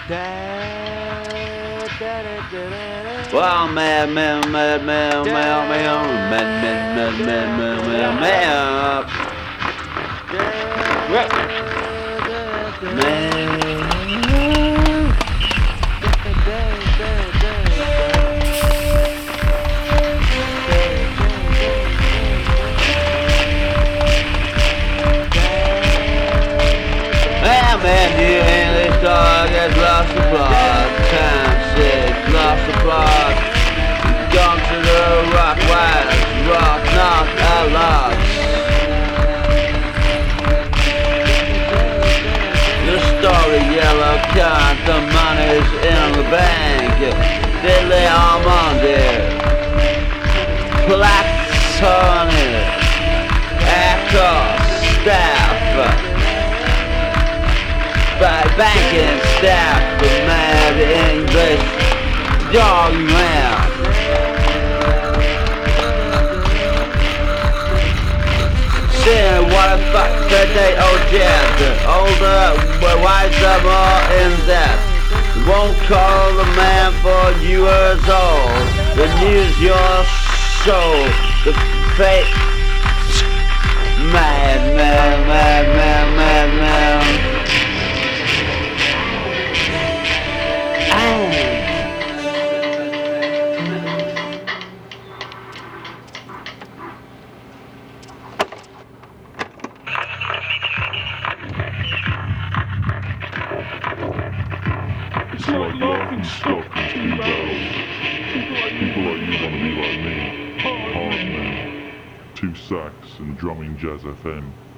Well, man, man, man, man, man, man, man, man, man, man, man, man, man, you ain't this dog has lost the blood. Time sick, lost the blood. Gone to the rock wise, rock not a lot. The story yellow card, the money's in the bank. Diddly almond, platonic, echo staff. By banking staff, the mad English dog man. Saying what a fuck that they owe jet. Older, but wiser, more in depth. Won't call the man for years old. The news your soul. The fake man, man, man, man, man, man. It's like laughing stock and two barrels. People like you wanna be like me. Hard man. 2 sacks and drumming Jazz FM.